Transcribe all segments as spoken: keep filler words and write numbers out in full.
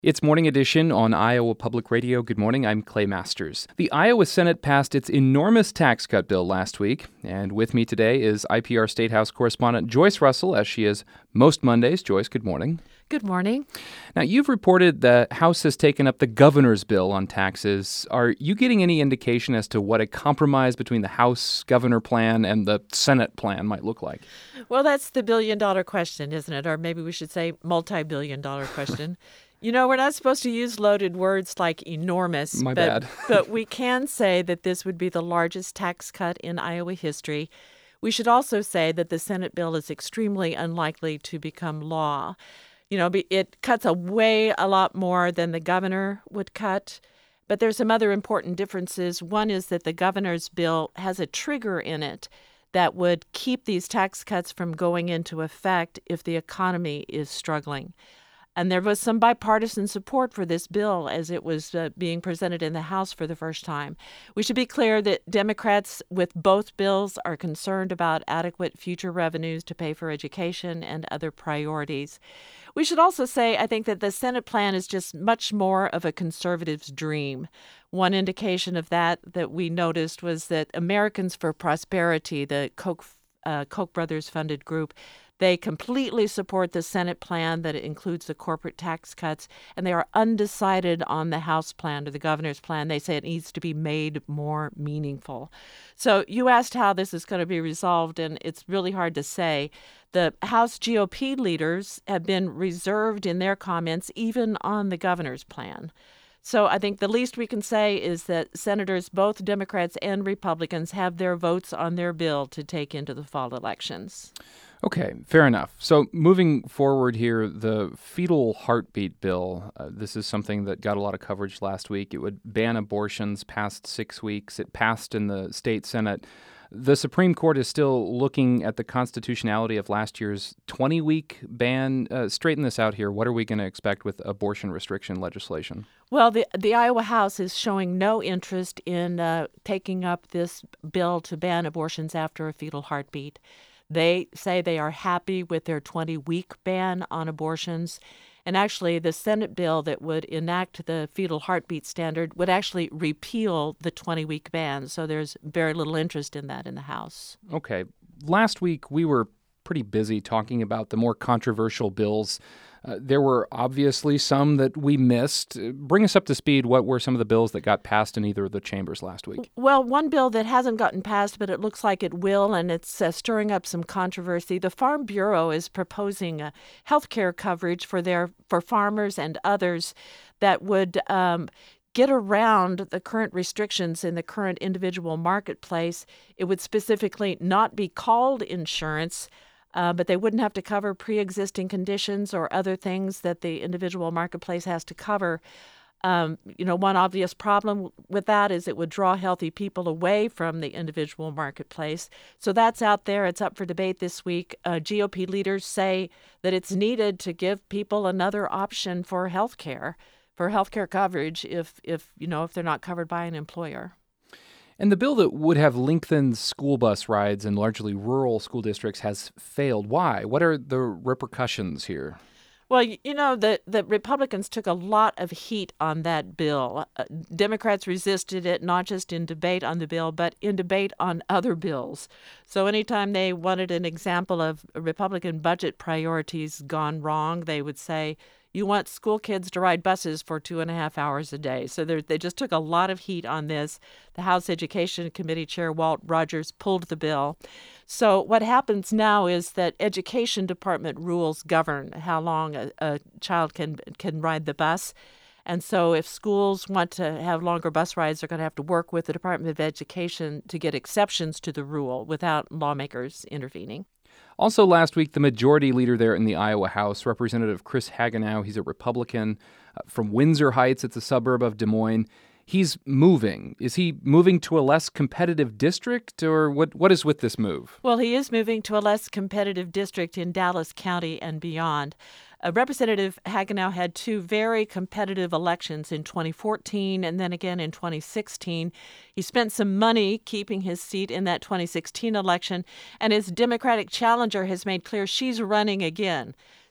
It's Morning Edition on Iowa Public Radio. Good morning, I'm Clay Masters. The Iowa Senate passed its enormous tax cut bill last week, and with me today is I P R State House correspondent Joyce Russell, as she is most Mondays. Joyce, good morning. Good morning. Now, you've reported the House has taken up the governor's bill on taxes. Are you getting any indication as to what a compromise between the House governor plan and the Senate plan might look like? Well, that's the billion-dollar question, isn't it? Or maybe we should say multi-billion dollar question. You know, we're not supposed to use loaded words like enormous. My but, bad. But we can say that this would be the largest tax cut in Iowa history. We should also say that the Senate bill is extremely unlikely to become law. You know, it cuts away a lot more than the governor would cut. But there's some other important differences. One is that the governor's bill has a trigger in it that would keep these tax cuts from going into effect if the economy is struggling. And there was some bipartisan support for this bill as it was uh, being presented in the House for the first time. We should be clear that Democrats with both bills are concerned about adequate future revenues to pay for education and other priorities. We should also say, I think, that the Senate plan is just much more of a conservative's dream. One indication of that that we noticed was that Americans for Prosperity, the Koch, uh, Koch brothers funded group, they completely support the Senate plan that includes the corporate tax cuts, and they are undecided on the House plan or the governor's plan. They say it needs to be made more meaningful. So you asked how this is going to be resolved, and it's really hard to say. The House G O P leaders have been reserved in their comments, even on the governor's plan. So I think the least we can say is that senators, both Democrats and Republicans, have their votes on their bill to take into the fall elections. Okay, fair enough. So moving forward here, the fetal heartbeat bill, uh, this is something that got a lot of coverage last week. It would ban abortions past six weeks. It passed in the state Senate. The Supreme Court is still looking at the constitutionality of last year's twenty-week ban. Uh, straighten this out here. What are we going to expect with abortion restriction legislation? Well, the the Iowa House is showing no interest in uh, taking up this bill to ban abortions after a fetal heartbeat. They say they are happy with their twenty-week ban on abortions. And actually, the Senate bill that would enact the fetal heartbeat standard would actually repeal the twenty-week ban. So there's very little interest in that in the House. Okay. Last week, we were pretty busy talking about the more controversial bills. Uh, there were obviously some that we missed. Bring us up to speed. What were some of the bills that got passed in either of the chambers last week? Well, one bill that hasn't gotten passed, but it looks like it will, and it's uh, stirring up some controversy. The Farm Bureau is proposing a health care coverage for their for farmers and others that would um, get around the current restrictions in the current individual marketplace. It would specifically not be called insurance, Uh, but they wouldn't have to cover pre-existing conditions or other things that the individual marketplace has to cover. Um, you know, one obvious problem with that is it would draw healthy people away from the individual marketplace. So that's out there. It's up for debate this week. Uh, G O P leaders say that it's needed to give people another option for health care, for health care coverage if, if, you know, if they're not covered by an employer. And the bill that would have lengthened school bus rides in largely rural school districts has failed. Why? What are the repercussions here? Well, you know, the, the Republicans took a lot of heat on that bill. Uh, Democrats resisted it, not just in debate on the bill, but in debate on other bills. So anytime they wanted an example of Republican budget priorities gone wrong, they would say, you want school kids to ride buses for two and a half hours a day. So they just took a lot of heat on this. The House Education Committee Chair Walt Rogers pulled the bill. So what happens now is that Education Department rules govern how long a, a child can can ride the bus. And so if schools want to have longer bus rides, they're going to have to work with the Department of Education to get exceptions to the rule without lawmakers intervening. Also last week, the majority leader there in the Iowa House, Representative Chris Hagenow, he's a Republican uh, from Windsor Heights. It's a suburb of Des Moines. He's moving. Is he moving to a less competitive district, or what? what is with this move? Well, he is moving to a less competitive district in Dallas County and beyond. Uh, Representative Hagenow had two very competitive elections in twenty fourteen and then again in twenty sixteen. He spent some money keeping his seat in that twenty sixteen election, and his Democratic challenger has made clear she's running again.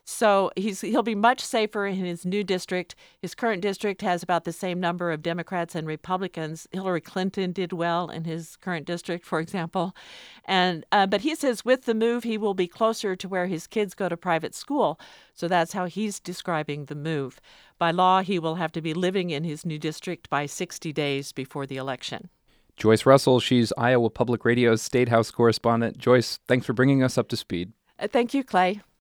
So he's he'll be much safer in his new district. His current district has about the same number of Democrats and Republicans. Hillary Clinton did well in his current district, for example. And uh, but he says with the move, he will be closer to where his kids go to private school. So that's how he's describing the move. By law, he will have to be living in his new district by sixty days before the election. Joyce Russell, she's Iowa Public Radio's State House correspondent. Joyce, thanks for bringing us up to speed. Uh, thank you, Clay.